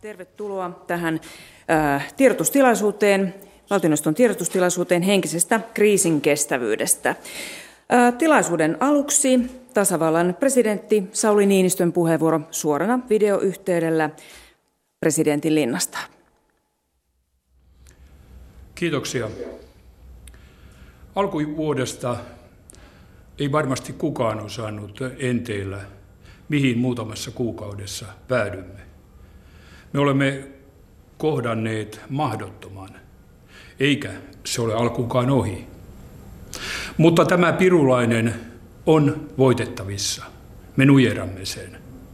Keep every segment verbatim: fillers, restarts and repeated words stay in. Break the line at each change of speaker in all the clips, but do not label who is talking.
Tervetuloa tähän äh, tiedotustilaisuuteen, valtioneuvoston tiedotustilaisuuteen henkisestä kriisinkestävyydestä. Äh, tilaisuuden aluksi tasavallan presidentti Sauli Niinistön puheenvuoro suorana videoyhteydellä presidentin linnasta.
Kiitoksia. Alkuvuodesta ei varmasti kukaan osannut enteillä, mihin muutamassa kuukaudessa päädymme. Me olemme kohdanneet mahdottoman, eikä se ole alkuunkaan ohi. Mutta tämä pirulainen on voitettavissa. Me nujeramme sen.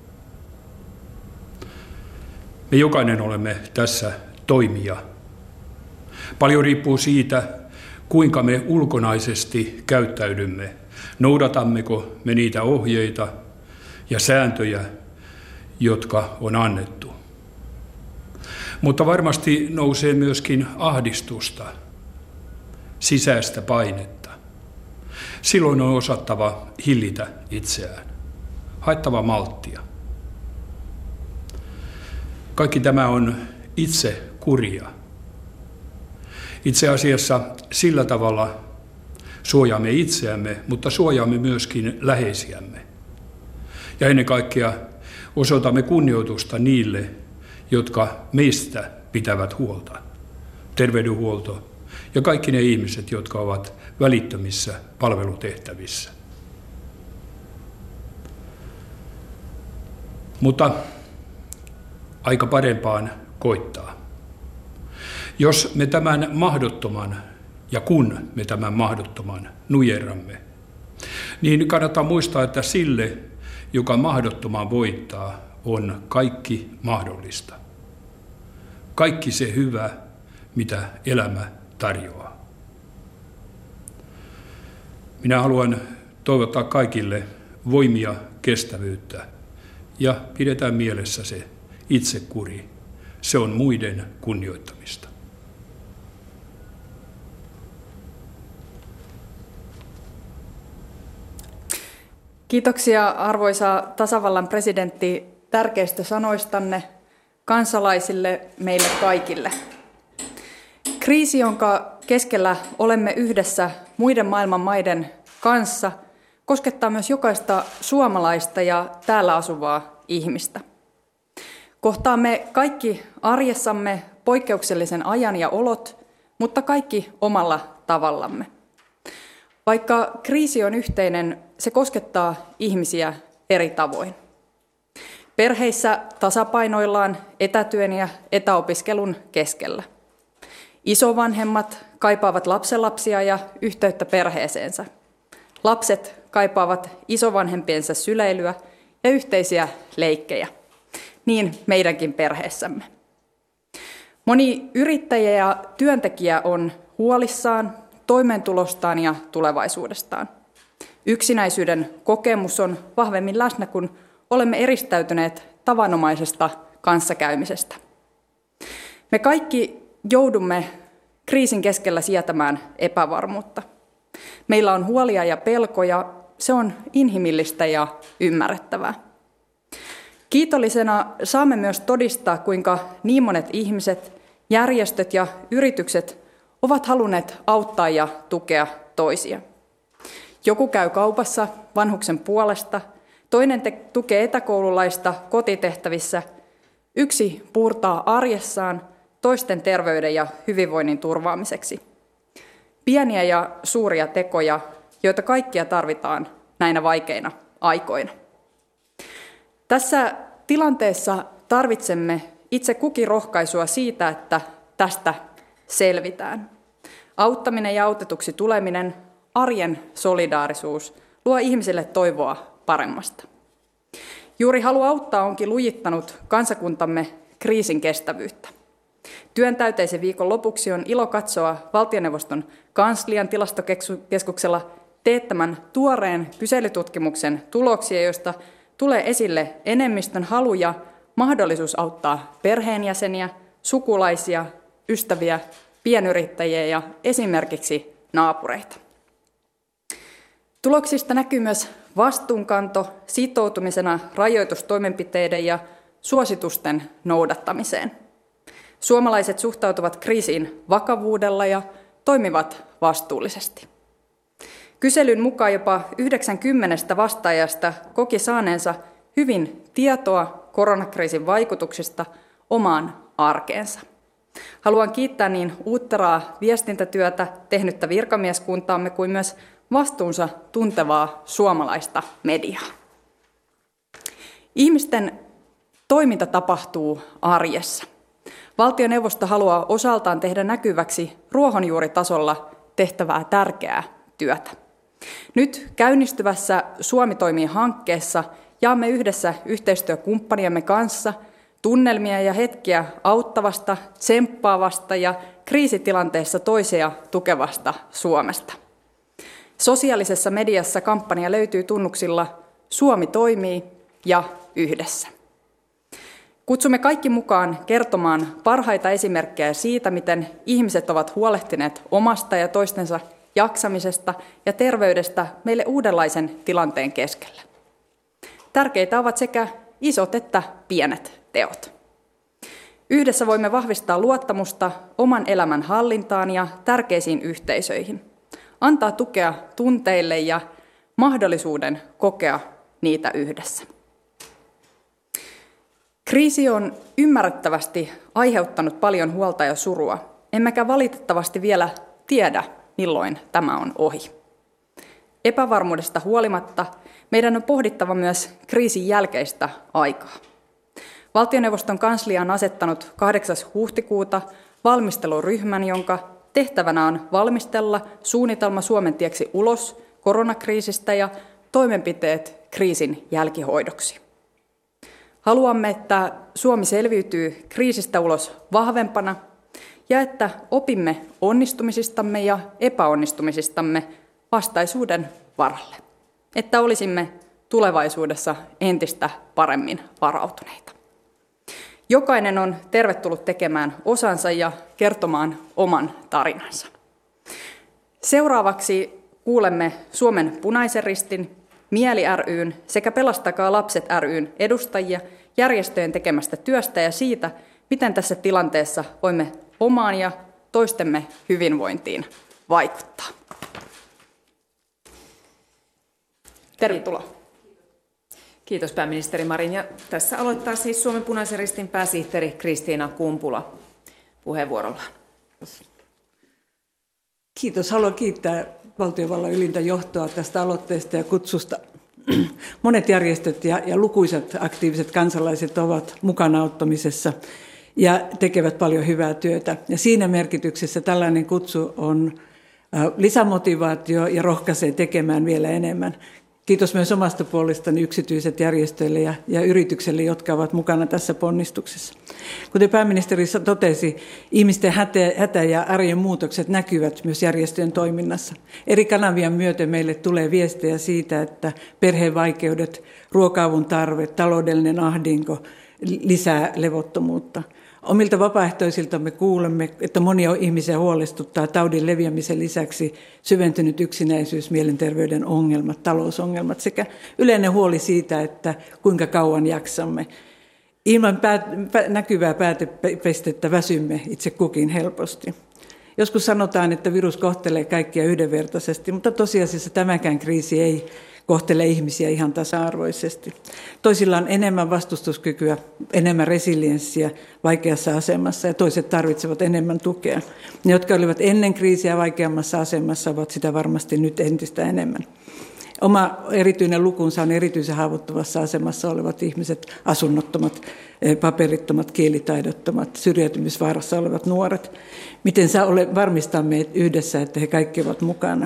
Me jokainen olemme tässä toimija. Paljon riippuu siitä, kuinka me ulkonaisesti käyttäydymme. Noudatammeko me niitä ohjeita ja sääntöjä, jotka on annettu. Mutta varmasti nousee myöskin ahdistusta, sisäistä painetta. Silloin on osattava hillitä itseään, haettava malttia. Kaikki tämä on itse kuria. Itse asiassa sillä tavalla suojaamme itseämme, mutta suojaamme myöskin läheisiämme. Ja ennen kaikkea osoitamme kunnioitusta niille, jotka meistä pitävät huolta. Terveydenhuolto ja kaikki ne ihmiset, jotka ovat välittömissä palvelutehtävissä. Mutta aika parempaan koittaa. Jos me tämän mahdottoman ja kun me tämän mahdottoman nujerramme, niin kannattaa muistaa, että sille, joka mahdottoman voittaa, on kaikki mahdollista. Kaikki se hyvä, mitä elämä tarjoaa. Minä haluan toivottaa kaikille voimia, kestävyyttä ja pidetään mielessä se itsekuri. Se on muiden kunnioittamista.
Kiitoksia arvoisa tasavallan presidentti tärkeistä sanoistanne kansalaisille, meille kaikille. Kriisi, jonka keskellä olemme yhdessä muiden maailman maiden kanssa, koskettaa myös jokaista suomalaista ja täällä asuvaa ihmistä. Kohtaamme kaikki arjessamme poikkeuksellisen ajan ja olot, mutta kaikki omalla tavallamme. Vaikka kriisi on yhteinen, se koskettaa ihmisiä eri tavoin. Perheissä tasapainoillaan etätyön ja etäopiskelun keskellä. Isovanhemmat kaipaavat lapsenlapsia ja yhteyttä perheeseensä. Lapset kaipaavat isovanhempiensa syleilyä ja yhteisiä leikkejä. Niin meidänkin perheessämme. Moni yrittäjä ja työntekijä on huolissaan toimeentulostaan ja tulevaisuudestaan. Yksinäisyyden kokemus on vahvemmin läsnä, kun olemme eristäytyneet tavanomaisesta kanssakäymisestä. Me kaikki joudumme kriisin keskellä sietämään epävarmuutta. Meillä on huolia ja pelkoja, se on inhimillistä ja ymmärrettävää. Kiitollisena saamme myös todistaa, kuinka niin monet ihmiset, järjestöt ja yritykset ovat halunneet auttaa ja tukea toisia. Joku käy kaupassa vanhuksen puolesta, toinen te- tukee etäkoululaista kotitehtävissä, yksi puurtaa arjessaan toisten terveyden ja hyvinvoinnin turvaamiseksi. Pieniä ja suuria tekoja, joita kaikkia tarvitaan näinä vaikeina aikoina. Tässä tilanteessa tarvitsemme itse kukin rohkaisua siitä, että tästä selvitään. Auttaminen ja autetuksi tuleminen, arjen solidaarisuus luo ihmisille toivoa paremmasta. Juuri halu auttaa onkin lujittanut kansakuntamme kriisin kestävyyttä. Työntäyteisen viikon lopuksi on ilo katsoa valtioneuvoston kanslian tilastokeskuksella teettämän tuoreen kyselytutkimuksen tuloksia, joista tulee esille enemmistön halu ja mahdollisuus auttaa perheenjäseniä, sukulaisia, ystäviä, pienyrittäjiä ja esimerkiksi naapureita. Tuloksista näkyy myös vastuunkanto sitoutumisena rajoitustoimenpiteiden ja suositusten noudattamiseen. Suomalaiset suhtautuvat kriisiin vakavuudella ja toimivat vastuullisesti. Kyselyn mukaan jopa yhdeksänkymmentä vastaajasta koki saaneensa hyvin tietoa koronakriisin vaikutuksista omaan arkeensa. Haluan kiittää niin uutteraa viestintätyötä tehnyttä virkamieskuntaamme kuin myös vastuunsa tuntevaa suomalaista mediaa. Ihmisten toiminta tapahtuu arjessa. Valtioneuvosto haluaa osaltaan tehdä näkyväksi ruohonjuuritasolla tehtävää tärkeää työtä. Nyt käynnistyvässä Suomi toimii -hankkeessa jaamme yhdessä yhteistyökumppaniemme kanssa tunnelmia ja hetkiä auttavasta, tsemppaavasta ja kriisitilanteessa toisia tukevasta Suomesta. Sosiaalisessa mediassa kampanja löytyy tunnuksilla Suomi toimii ja yhdessä. Kutsumme kaikki mukaan kertomaan parhaita esimerkkejä siitä, miten ihmiset ovat huolehtineet omasta ja toistensa jaksamisesta ja terveydestä meille uudenlaisen tilanteen keskellä. Tärkeitä ovat sekä isot että pienet teot. Yhdessä voimme vahvistaa luottamusta oman elämän hallintaan ja tärkeisiin yhteisöihin, antaa tukea tunteille ja mahdollisuuden kokea niitä yhdessä. Kriisi on ymmärrettävästi aiheuttanut paljon huolta ja surua, emmekä valitettavasti vielä tiedä, milloin tämä on ohi. Epävarmuudesta huolimatta meidän on pohdittava myös kriisin jälkeistä aikaa. Valtioneuvoston kanslia on asettanut kahdeksas huhtikuuta valmisteluryhmän, jonka tehtävänä on valmistella suunnitelma Suomen tieksi ulos koronakriisistä ja toimenpiteet kriisin jälkihoidoksi. Haluamme, että Suomi selviytyy kriisistä ulos vahvempana ja että opimme onnistumisistamme ja epäonnistumisistamme vastaisuuden varalle, että olisimme tulevaisuudessa entistä paremmin varautuneita. Jokainen on tervetullut tekemään osansa ja kertomaan oman tarinansa. Seuraavaksi kuulemme Suomen Punaisen Ristin, Mieli ry:n sekä Pelastakaa lapset ry:n edustajia järjestöjen tekemästä työstä ja siitä, miten tässä tilanteessa voimme omaan ja toistemme hyvinvointiin vaikuttaa. Tervetuloa.
Kiitos pääministeri Marin. Ja tässä aloittaa siis Suomen Punaisen Ristin pääsihteeri Kristiina Kumpula puheenvuorollaan.
Kiitos. Haluan kiittää valtiovallan ylintä johtoa tästä aloitteesta ja kutsusta. Monet järjestöt ja, ja lukuisat aktiiviset kansalaiset ovat mukana auttamisessa ja tekevät paljon hyvää työtä. Ja siinä merkityksessä tällainen kutsu on lisämotivaatio ja rohkaisee tekemään vielä enemmän. Kiitos myös omasta puolestani yksityiset järjestöille ja, ja yrityksille, jotka ovat mukana tässä ponnistuksessa. Kuten pääministeri totesi, ihmisten hätä, hätä ja arjen muutokset näkyvät myös järjestöjen toiminnassa. Eri kanavien myöten meille tulee viestejä siitä, että perheen vaikeudet, ruoka-avun tarve, taloudellinen ahdinko lisää levottomuutta. Omilta vapaaehtoisiltamme kuulemme, että monia ihmisiä huolestuttaa taudin leviämisen lisäksi syventynyt yksinäisyys, mielenterveyden ongelmat, talousongelmat sekä yleinen huoli siitä, että kuinka kauan jaksamme. Ilman päät- näkyvää päätepistettä väsymme itse kukin helposti. Joskus sanotaan, että virus kohtelee kaikkia yhdenvertaisesti, mutta tosiasiassa tämäkään kriisi ei kohtelee ihmisiä ihan tasa-arvoisesti. Toisilla on enemmän vastustuskykyä, enemmän resilienssiä vaikeassa asemassa ja toiset tarvitsevat enemmän tukea. Ne, jotka olivat ennen kriisiä vaikeammassa asemassa, ovat sitä varmasti nyt entistä enemmän. Oma erityinen lukunsa on erityisen haavoittuvassa asemassa olevat ihmiset, asunnottomat, paperittomat, kielitaidottomat, syrjäytymisvaarassa olevat nuoret. Miten sä ole, varmistamme yhdessä, että he kaikki ovat mukana?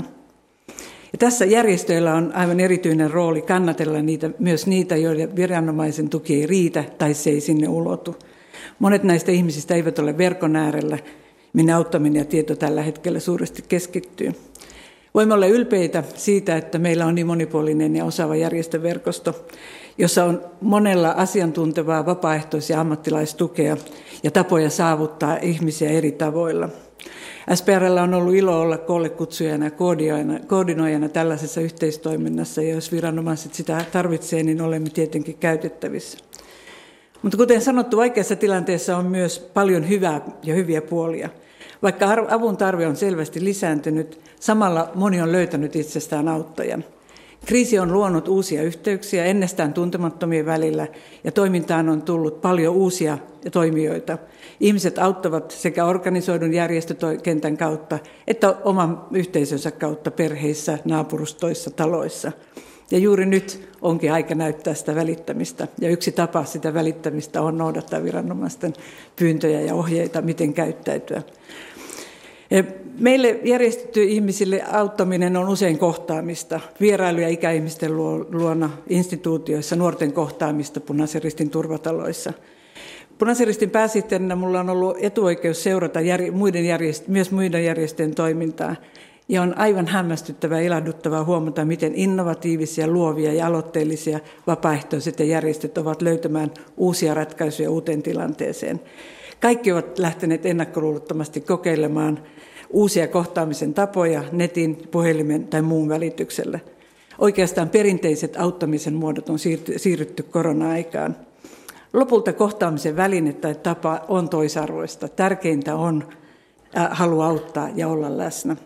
Ja tässä järjestöillä on aivan erityinen rooli kannatella niitä, myös niitä, joiden viranomaisen tuki ei riitä tai se ei sinne ulotu. Monet näistä ihmisistä eivät ole verkon äärellä, minne auttaminen ja tieto tällä hetkellä suuresti keskittyy. Voimme olla ylpeitä siitä, että meillä on niin monipuolinen ja osaava järjestöverkosto, jossa on monella asiantuntevaa vapaaehtois- ja ammattilaistukea ja tapoja saavuttaa ihmisiä eri tavoilla. S P R:llä on ollut ilo olla koollekutsujana ja koordinoijana tällaisessa yhteistoiminnassa, ja jos viranomaiset sitä tarvitsee, niin olemme tietenkin käytettävissä. Mutta kuten sanottu, vaikeassa tilanteessa on myös paljon hyvää ja hyviä puolia. Vaikka avun tarve on selvästi lisääntynyt, samalla moni on löytänyt itsestään auttajan. Kriisi on luonut uusia yhteyksiä ennestään tuntemattomien välillä ja toimintaan on tullut paljon uusia toimijoita. Ihmiset auttavat sekä organisoidun järjestökentän kautta että oman yhteisönsä kautta perheissä, naapurustoissa, taloissa. Ja juuri nyt onkin aika näyttää sitä välittämistä. Ja yksi tapa sitä välittämistä on noudattaa viranomaisten pyyntöjä ja ohjeita, miten käyttäytyä. Meille järjestetty ihmisille auttaminen on usein kohtaamista, vierailuja ikäihmisten luona, instituutioissa, nuorten kohtaamista Punaisen Ristin turvataloissa. Punaisen Ristin pääsihteerinä minulla on ollut etuoikeus seurata jär, muiden järjest, myös muiden järjestöjen toimintaa. Ja on aivan hämmästyttävää ja ilahduttavaa huomata, miten innovatiivisia, luovia ja aloitteellisia vapaaehtoiset ja järjestöt ovat löytämään uusia ratkaisuja uuteen tilanteeseen. Kaikki ovat lähteneet ennakkoluulottomasti kokeilemaan uusia kohtaamisen tapoja netin, puhelimen tai muun välityksellä. Oikeastaan perinteiset auttamisen muodot on siirrytty korona-aikaan. Lopulta kohtaamisen väline tai tapa on toisarvoista. Tärkeintä on halu auttaa ja olla läsnä.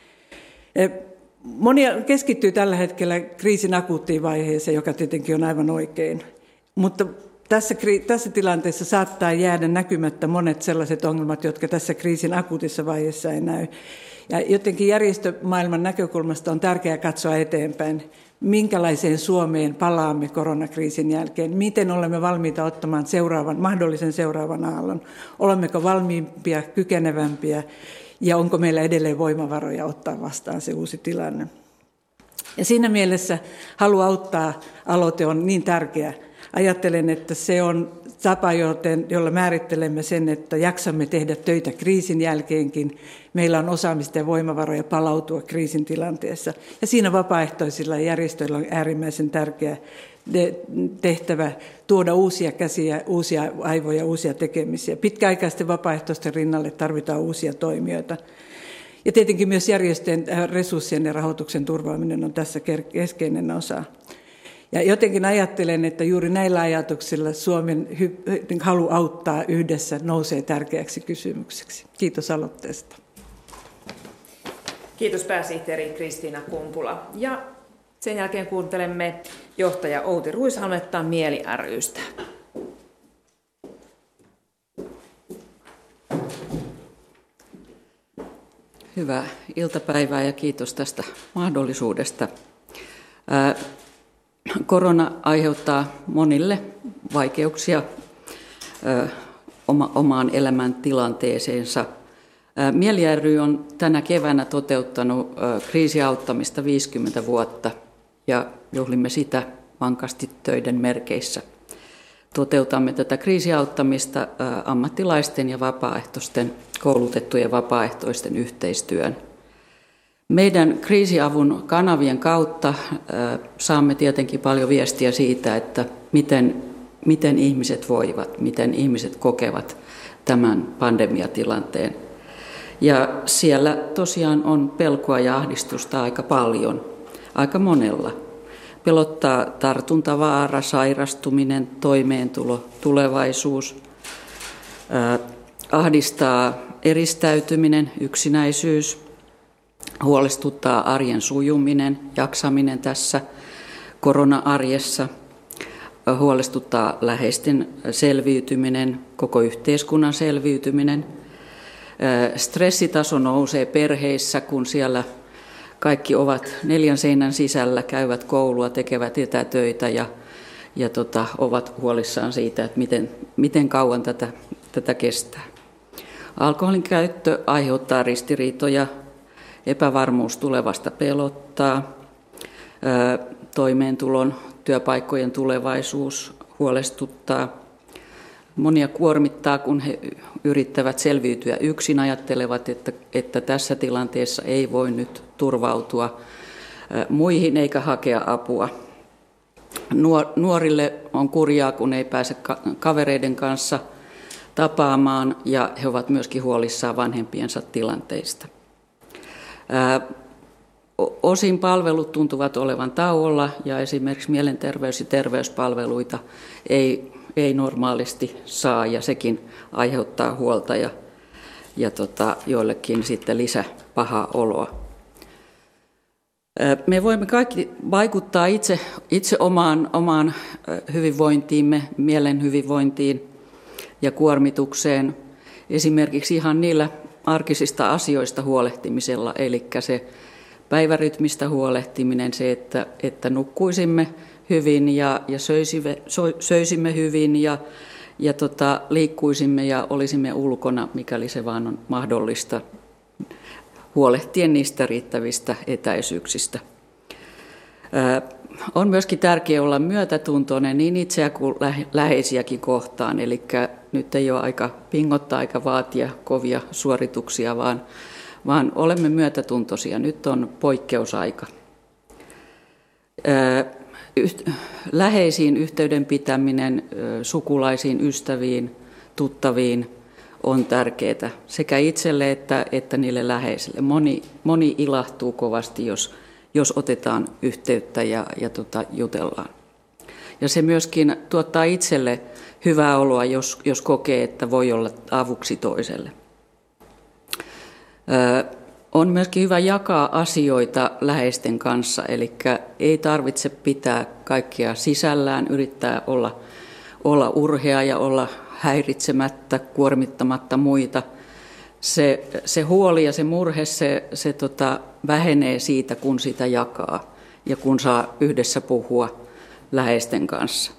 Monia keskittyy tällä hetkellä kriisin akuuttiin vaiheeseen, joka tietenkin on aivan oikein. Mutta tässä, tässä tilanteessa saattaa jäädä näkymättä monet sellaiset ongelmat, jotka tässä kriisin akuutissa vaiheessa ei näy. Ja jotenkin järjestömaailman näkökulmasta on tärkeää katsoa eteenpäin, minkälaiseen Suomeen palaamme koronakriisin jälkeen, miten olemme valmiita ottamaan seuraavan, mahdollisen seuraavan aallon, olemmeko valmiimpia, kykenevämpiä ja onko meillä edelleen voimavaroja ottaa vastaan se uusi tilanne. Ja siinä mielessä halu auttaa aloite on niin tärkeä. Ajattelen, että se on tapa, jolla määrittelemme sen, että jaksamme tehdä töitä kriisin jälkeenkin. Meillä on osaamista ja voimavaroja palautua kriisin tilanteessa. Ja siinä vapaaehtoisilla järjestöillä on äärimmäisen tärkeä tehtävä tuoda uusia käsiä, uusia aivoja, uusia tekemisiä. Pitkäaikaisten vapaaehtoisten rinnalle tarvitaan uusia toimijoita. Ja tietenkin myös järjestöjen resurssien ja rahoituksen turvaaminen on tässä keskeinen osa. Ja jotenkin ajattelen, että juuri näillä ajatuksilla Suomen halu auttaa yhdessä nousee tärkeäksi kysymykseksi. Kiitos aloitteesta.
Kiitos pääsihteeri Kristiina Kumpula. Ja sen jälkeen kuuntelemme johtaja Outi Ruishalmetta Mieli ry:stä.
Hyvää iltapäivää ja kiitos tästä mahdollisuudesta. Korona aiheuttaa monille vaikeuksia omaan elämäntilanteeseensa. Mieli ry on tänä keväänä toteuttanut kriisiauttamista viisikymmentä vuotta ja juhlimme sitä vankasti töiden merkeissä. Toteutamme tätä kriisiauttamista ammattilaisten ja vapaaehtoisten, koulutettujen vapaaehtoisten yhteistyön. Meidän kriisiavun kanavien kautta saamme tietenkin paljon viestiä siitä, että miten, miten ihmiset voivat, miten ihmiset kokevat tämän pandemiatilanteen. Ja siellä tosiaan on pelkoa ja ahdistusta aika paljon, aika monella. Pelottaa tartuntavaara, sairastuminen, toimeentulo, tulevaisuus. Ahdistaa eristäytyminen, yksinäisyys. Huolestuttaa arjen sujuminen, jaksaminen tässä korona-arjessa. Huolestuttaa läheisten selviytyminen, koko yhteiskunnan selviytyminen. Stressitaso nousee perheissä, kun siellä kaikki ovat neljän seinän sisällä, käyvät koulua, tekevät etätöitä ja, ja tota, ovat huolissaan siitä, että miten, miten kauan tätä, tätä kestää. Alkoholin käyttö aiheuttaa ristiriitoja. Epävarmuus tulevasta pelottaa, toimeentulon, työpaikkojen tulevaisuus huolestuttaa. Monia kuormittaa, kun he yrittävät selviytyä yksin, ajattelevat, että, että tässä tilanteessa ei voi nyt turvautua muihin eikä hakea apua. Nuorille on kurjaa, kun ei pääse kavereiden kanssa tapaamaan ja he ovat myöskin huolissaan vanhempiensa tilanteista. Osin palvelut tuntuvat olevan tauolla ja esimerkiksi mielenterveys- ja terveyspalveluita ei, ei normaalisti saa ja sekin aiheuttaa huolta ja, ja tota, joillekin sitten lisää pahaa oloa. Me voimme kaikki vaikuttaa itse, itse omaan, omaan hyvinvointiimme, mielen hyvinvointiin ja kuormitukseen esimerkiksi ihan niillä arkisista asioista huolehtimisella, eli se päivärytmistä huolehtiminen, se, että, että nukkuisimme hyvin ja, ja söisimme, söisimme hyvin ja, ja tota, liikkuisimme ja olisimme ulkona, mikäli se vaan on mahdollista, huolehtien niistä riittävistä etäisyyksistä. Ää, on myöskin tärkeää olla myötätuntoinen niin itseä kuin läheisiäkin kohtaan, eli nyt ei ole aika pingottaa eikä vaatia kovia suorituksia, vaan vaan olemme myötätuntoisia. Nyt on poikkeusaika. Läheisiin yhteyden pitäminen, sukulaisiin, ystäviin, tuttaviin on tärkeää sekä itselle että, että niille läheisille. Moni, moni ilahtuu kovasti, jos, jos otetaan yhteyttä ja, ja tota, jutellaan. Ja se myöskin tuottaa itselle hyvää oloa, jos, jos kokee, että voi olla avuksi toiselle. On myöskin hyvä jakaa asioita läheisten kanssa, eli ei tarvitse pitää kaikkea sisällään, yrittää olla, olla urhea ja olla häiritsemättä, kuormittamatta muita. Se, se huoli ja se murhe, se, se tota, vähenee siitä, kun sitä jakaa ja kun saa yhdessä puhua läheisten kanssa.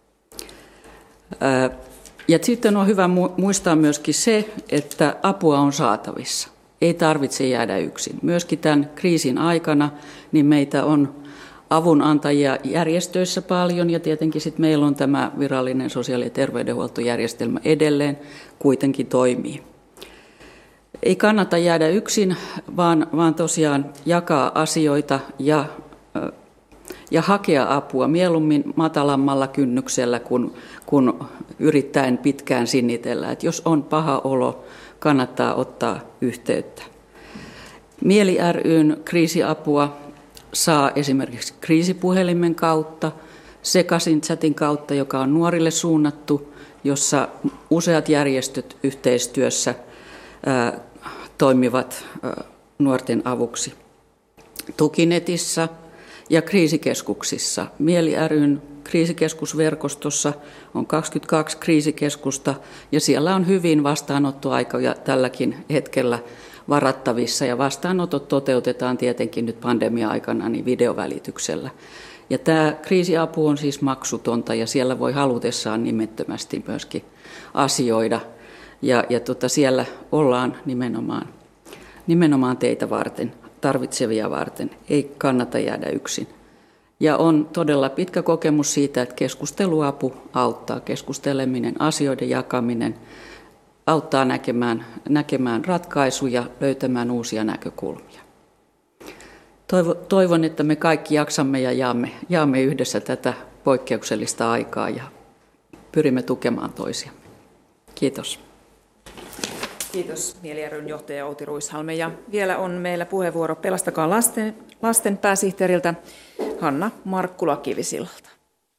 Ja sitten on hyvä muistaa myöskin se, että apua on saatavissa. Ei tarvitse jäädä yksin. Myöskin tämän kriisin aikana niin meitä on avunantajia järjestöissä paljon ja tietenkin sit meillä on tämä virallinen sosiaali- ja terveydenhuoltojärjestelmä edelleen kuitenkin toimii. Ei kannata jäädä yksin, vaan, vaan tosiaan jakaa asioita ja, ja hakea apua mieluummin matalammalla kynnyksellä kuin, kuin yrittäen pitkään sinnitellä. Et jos on paha olo, kannattaa ottaa yhteyttä. Mieli ry:n kriisiapua saa esimerkiksi kriisipuhelimen kautta, Sekasin chatin kautta, joka on nuorille suunnattu, jossa useat järjestöt yhteistyössä ää, toimivat ää, nuorten avuksi. Tukinetissä ja kriisikeskuksissa. Mieli ry:n kriisikeskusverkostossa on kaksikymmentäkaksi kriisikeskusta ja siellä on hyvin vastaanottoaikoja tälläkin hetkellä varattavissa ja vastaanotot toteutetaan tietenkin nyt pandemia-aikana niin videovälityksellä. Ja tämä kriisiapu on siis maksutonta ja siellä voi halutessaan nimettömästi myöskin asioida ja, ja tota siellä ollaan nimenomaan, nimenomaan teitä varten, tarvitsevia varten, ei kannata jäädä yksin. Ja on todella pitkä kokemus siitä, että keskusteluapu auttaa, keskusteleminen, asioiden jakaminen auttaa näkemään, näkemään ratkaisuja, löytämään uusia näkökulmia. Toivon, että me kaikki jaksamme ja jaamme, jaamme yhdessä tätä poikkeuksellista aikaa ja pyrimme tukemaan toisiamme. Kiitos.
Kiitos Mieli ry:n johtaja Outi Ruishalme. Ja vielä on meillä puheenvuoro Pelastakaa lasten, lasten pääsihteeriltä Hanna Markkula-Kivisillalta.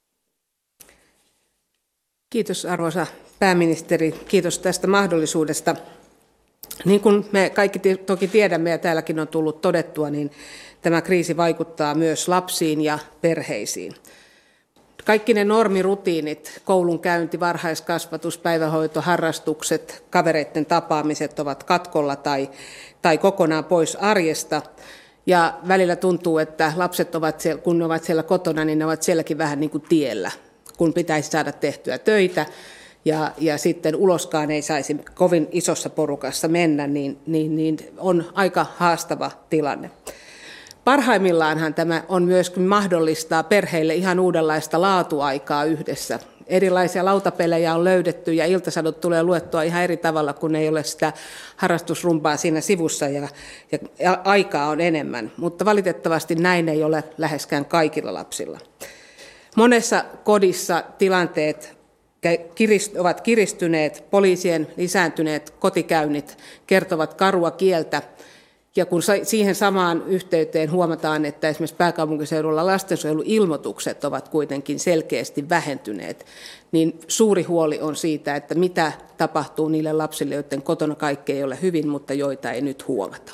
Kiitos arvoisa pääministeri. Kiitos tästä mahdollisuudesta. Niin kuin me kaikki toki tiedämme ja täälläkin on tullut todettua, niin tämä kriisi vaikuttaa myös lapsiin ja perheisiin. Kaikki ne normirutiinit, koulunkäynti, varhaiskasvatus, päivähoito, harrastukset, kavereiden tapaamiset ovat katkolla tai, tai kokonaan pois arjesta. Ja välillä tuntuu, että lapset, ovat siellä, kun ne ovat siellä kotona, niin ne ovat sielläkin vähän niin kuin tiellä, kun pitäisi saada tehtyä töitä. Ja, ja sitten uloskaan ei saisi kovin isossa porukassa mennä, niin, niin, niin on aika haastava tilanne. Parhaimmillaanhan tämä on myös mahdollistaa perheille ihan uudenlaista laatuaikaa yhdessä. Erilaisia lautapelejä on löydetty ja iltasadot tulee luettua ihan eri tavalla, kun ei ole sitä harrastusrumpaa siinä sivussa ja, ja aikaa on enemmän. Mutta valitettavasti näin ei ole läheskään kaikilla lapsilla. Monessa kodissa tilanteet ovat kiristyneet, poliisien lisääntyneet kotikäynnit kertovat karua kieltä Ja kun siihen samaan yhteyteen huomataan, että esimerkiksi pääkaupunkiseudulla lastensuojeluilmoitukset ovat kuitenkin selkeästi vähentyneet, niin suuri huoli on siitä, että mitä tapahtuu niille lapsille, joiden kotona kaikki ei ole hyvin, mutta joita ei nyt huomata.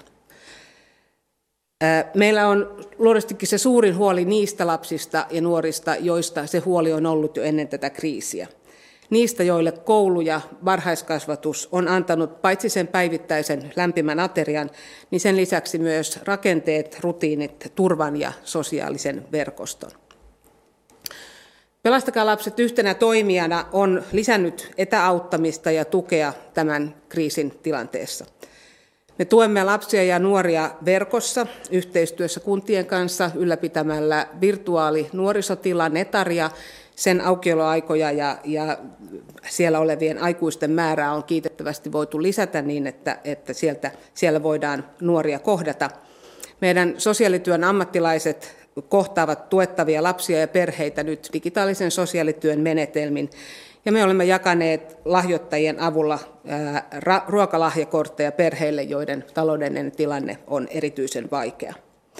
Meillä on luonnollisestikin se suurin huoli niistä lapsista ja nuorista, joista se huoli on ollut jo ennen tätä kriisiä. Niistä, joille koulu ja varhaiskasvatus on antanut paitsi sen päivittäisen lämpimän aterian, niin sen lisäksi myös rakenteet, rutiinit, turvan ja sosiaalisen verkoston. Pelastakaa lapset yhtenä toimijana on lisännyt etäauttamista ja tukea tämän kriisin tilanteessa. Me tuemme lapsia ja nuoria verkossa yhteistyössä kuntien kanssa ylläpitämällä virtuaalinuorisotila Netaria. Sen aukioloaikoja ja, ja siellä olevien aikuisten määrää on kiitettävästi voitu lisätä niin, että, että sieltä, siellä voidaan nuoria kohdata. Meidän sosiaalityön ammattilaiset kohtaavat tuettavia lapsia ja perheitä nyt digitaalisen sosiaalityön menetelmin. Ja me olemme jakaneet lahjoittajien avulla ää, ruokalahjakortteja perheille, joiden taloudellinen tilanne on erityisen vaikea.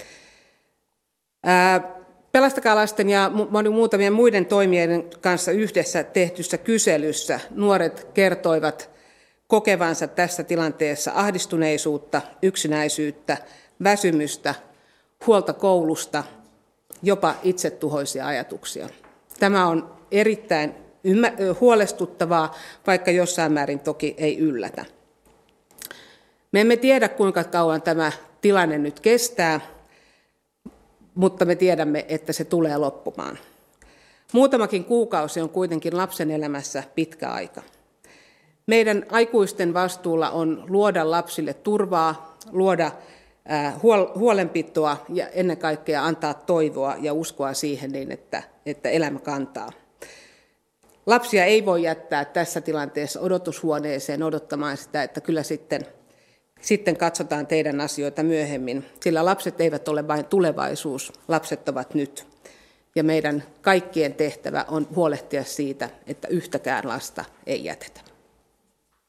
Ää, Pelastakaa lasten ja muutamien muiden toimijoiden kanssa yhdessä tehtyssä kyselyssä nuoret kertoivat kokevansa tässä tilanteessa ahdistuneisuutta, yksinäisyyttä, väsymystä, huolta koulusta, jopa itsetuhoisia ajatuksia. Tämä on erittäin huolestuttavaa, vaikka jossain määrin toki ei yllätä. Me emme tiedä, kuinka kauan tämä tilanne nyt kestää, mutta me tiedämme, että se tulee loppumaan. Muutamakin kuukausi on kuitenkin lapsen elämässä pitkä aika. Meidän aikuisten vastuulla on luoda lapsille turvaa, luoda huolenpitoa ja ennen kaikkea antaa toivoa ja uskoa siihen, niin että, että elämä kantaa. Lapsia ei voi jättää tässä tilanteessa odotushuoneeseen odottamaan sitä, että kyllä sitten Sitten katsotaan teidän asioita myöhemmin, sillä lapset eivät ole vain tulevaisuus, lapset ovat nyt. Ja meidän kaikkien tehtävä on huolehtia siitä, että yhtäkään lasta ei jätetä.